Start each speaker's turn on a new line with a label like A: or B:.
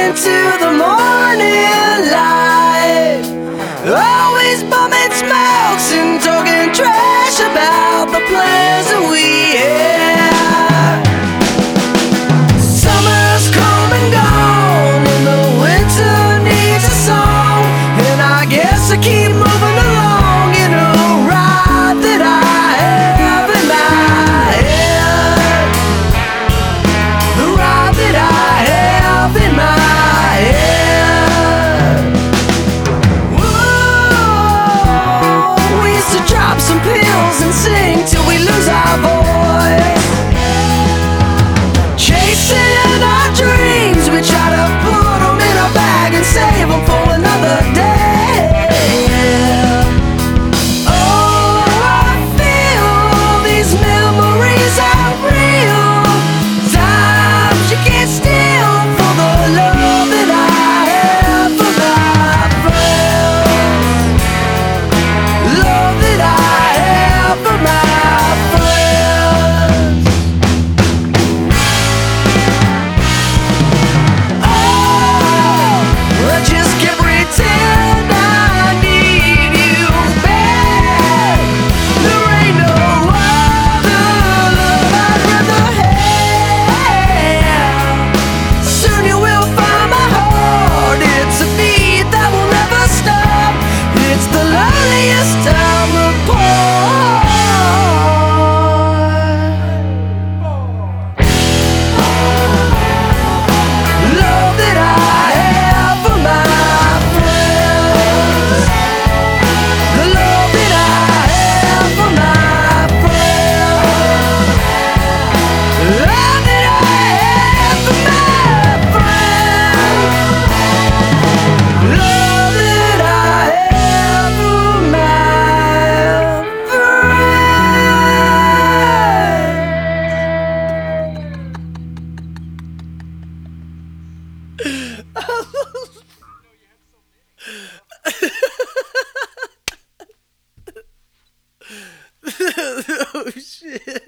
A: into the morning light, always bumming smokes and talking trash about the plans that we had. Summer's come and gone and the winter needs a song, and I guess I keep moving along in a ride that I have in my head. The ride that I have in my head. Whoa, we used to drop some pills and sing till we lose our voice. Chasing our dreams, we try to put them in a bag and save them for another day. Oh, I feel these memories are real. Times you can't steal for the love that I have for my friends. Love that I have for my friends. Oh, I just can't pretend I need you back. There ain't no other love I'd rather have. Soon you will find my heart. It's a beat that will never stop. It's the loneliest time apart. Love that I have for my friends. The love that I have for my friends. Love that I have for my friends. Love that I have for my friends. Oh shit.